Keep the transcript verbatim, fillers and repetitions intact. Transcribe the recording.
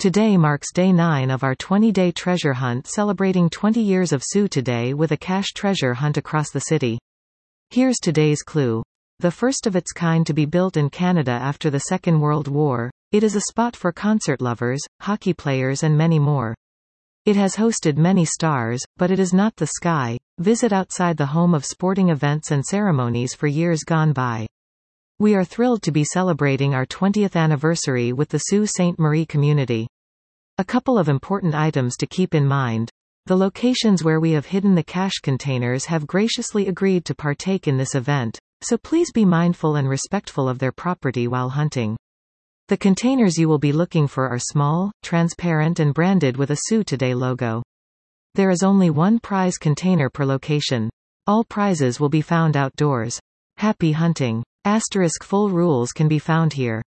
Today marks day nine of our twenty-day treasure hunt, celebrating twenty years of Sioux Today with a cache treasure hunt across the city. Here's today's clue. The first of its kind to be built in Canada after the Second World War, it is a spot for concert lovers, hockey players and many more. It has hosted many stars, but it is not the sky. Visit outside the home of sporting events and ceremonies for years gone by. We are thrilled to be celebrating our twentieth anniversary with the Sault Ste. Marie community. A couple of important items to keep in mind. The locations where we have hidden the cache containers have graciously agreed to partake in this event, so please be mindful and respectful of their property while hunting. The containers you will be looking for are small, transparent and branded with a Sioux Today logo. There is only one prize container per location. All prizes will be found outdoors. Happy hunting! Asterisk full rules can be found here.